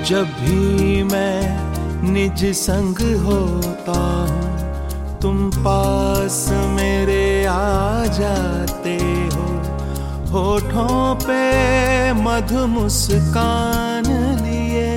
जब भी मैं निज संग होता हूँ तुम पास मेरे आ जाते हो। होठों पे मधु मुस्कान लिए,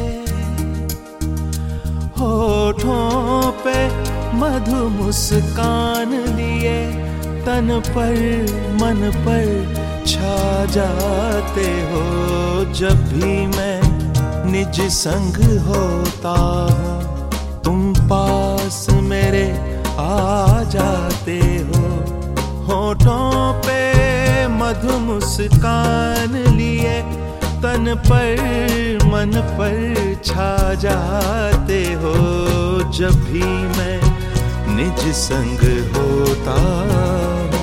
होठों पे मधु मुस्कान लिए, तन पर मन पर छा जाते हो। जब भी मैं निज संग होता हूँ तुम पास मेरे आ जाते हो। होठों पे मधु मुस्कान लिए, तन पर मन पर छा जाते हो। जब भी मैं निज संग होता हूँ।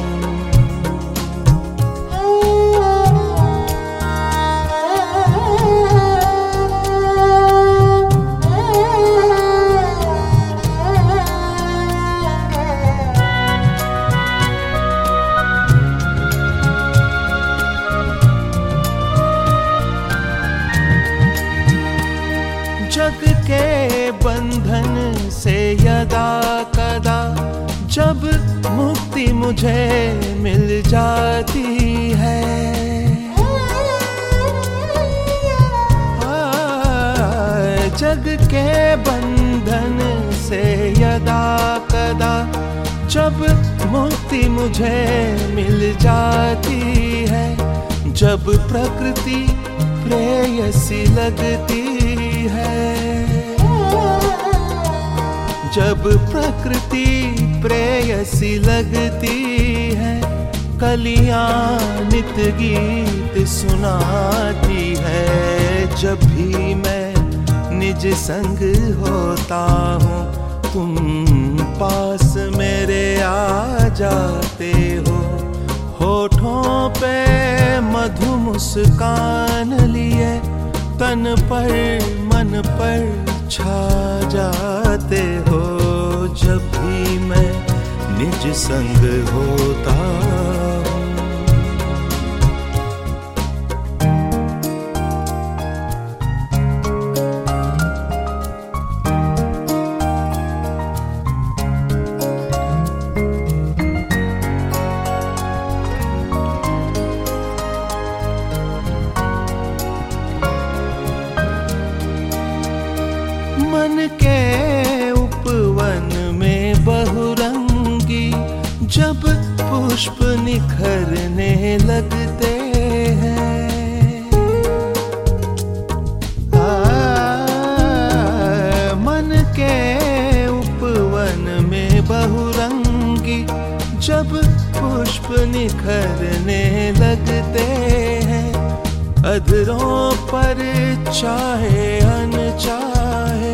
जग के बंधन से यदा कदा जब मुक्ति मुझे मिल जाती है, जग के बंधन से यदा कदा जब मुक्ति मुझे मिल जाती है। जब प्रकृति प्रेयसी लगती है, जब प्रकृति प्रेयसी लगती है, कलियां नित गीत सुनाती है। जब भी मैं निज संग होता हूँ तुम पास मेरे आ जाते हो। होठों पे मधु मुस्कान लिए, तन पर मन पर छा जाते हो। जब भी मैं निज संग होता हूँ। मन के उपवन में बहुरंगी जब पुष्प निखरने लगते हैं, मन के उपवन में बहुरंगी जब पुष्प निखरने लगते हैं। अधरों पर चाहे अनचाहे,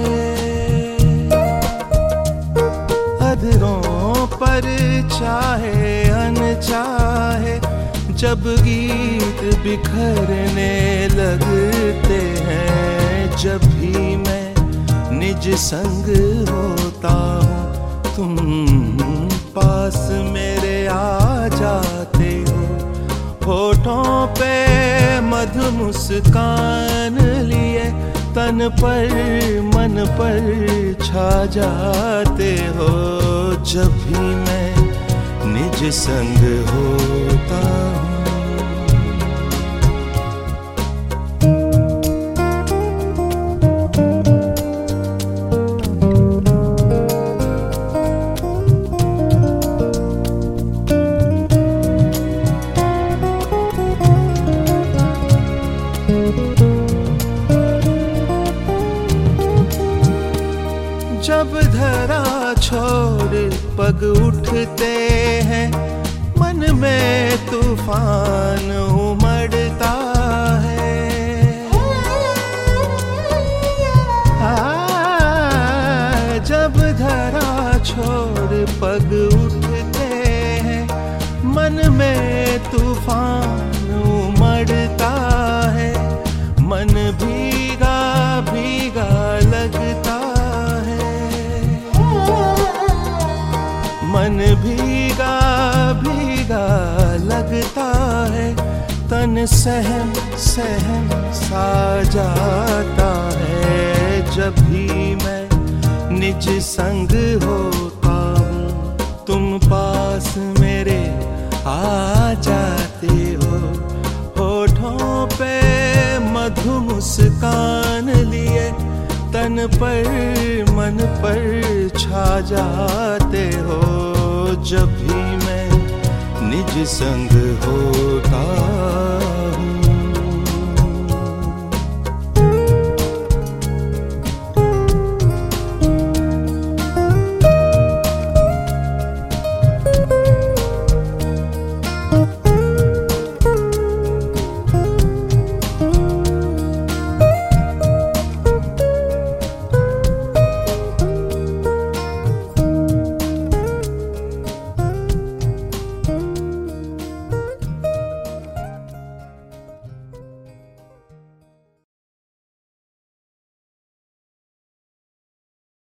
अधरों पर चाहे अनचाहे जब गीत बिखरने लगते हैं। जब भी मैं निज संग होता हूँ तुम पास मेरे आ जाते हो। होठों पे मधु मुस्कान लिए, तन पर मन पर छा जाते हो। जब भी मैं निज संग होता हूँ। जब धरा छोड़ पग उठते हैं, मन में तूफान उमड़ता है। जब धरा छोड़ पग उठते हैं, मन में तूफान उमड़ता है। मन भीगा भीगा लगता है, मन भीगा भीगा लगता है। तन सहम सहम सा जाता है। जब भी मैं निज संग होता हूँ, तुम पास मेरे आ जाते हो। होठों पे मधु मुस्कान लिए तन पर मन पर छा जाते हो। जब भी मैं निज संग होता